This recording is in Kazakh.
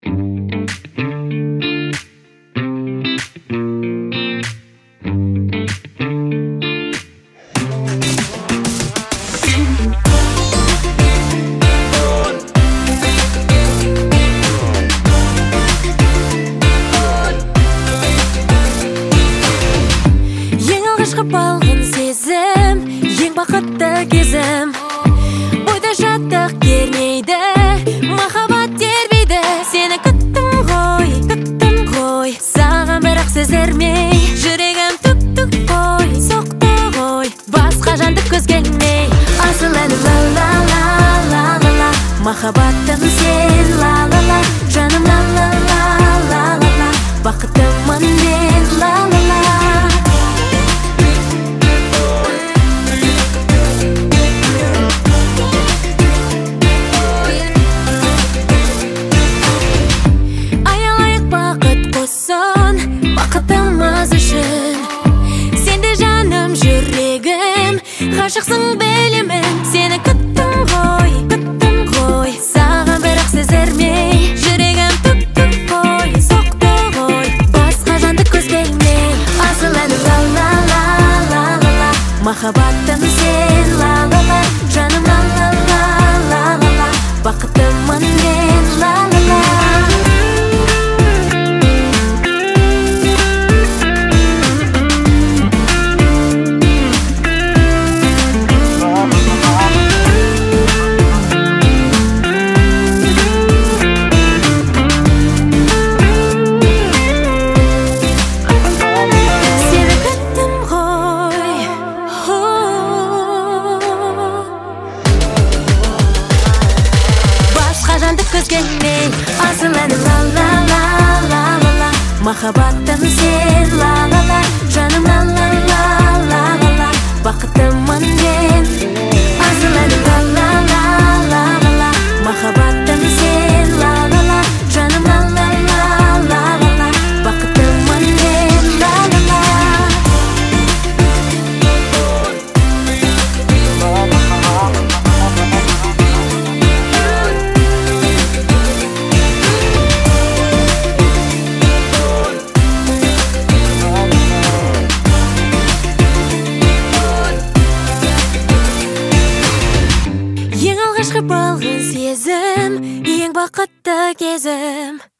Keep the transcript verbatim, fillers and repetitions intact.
Балғын сезім, ең бақытты кезім. Ойда жаттық кернейді, махаббат тербейді. Сені күттім ғой, күттім ғой, саған бірақ сезермей. Жүрегім түк-түк қой, соқты ғой, басқа жанды көз келмей. Асыл әні ла-ла-ла-ла-ла-ла, махаббаттым сен ла-ла-ла, жаным ла-ла-ла-ла-ла, бақыттымын мен ла-ла-ла. Бақытымыз үшін сенде жаным, жүрегім, ғашықсың білемін. Сені күттім ғой, күттім ғой, саған бірақ сезермей. Жүрегім түк-түк қой, соқты ғой, басқа жанды көз келмей. Асыл әні ла-ла-ла-ла-ла-ла, махаббаттым сен ла-ла-ла, жаным ла-ла-ла-ла-ла, бақыттымын мен ла-ла-ла. Көз келмей, асыл әні ла-ла-ла-ла-ла-ла, махаббаттым сен ла-ла-ла, жаным ла-ла-ла-ла-ла, бақыттымын мен. Асыл әні ла-ла-ла-ла-ла-ла, махаббаттым сен ла-ла-ла, жаным ла-ла-ла-ла-ла, бақыттымын мен ла-ла-ла. Ең алғашқы балғын сезім, ең бақытты кезім.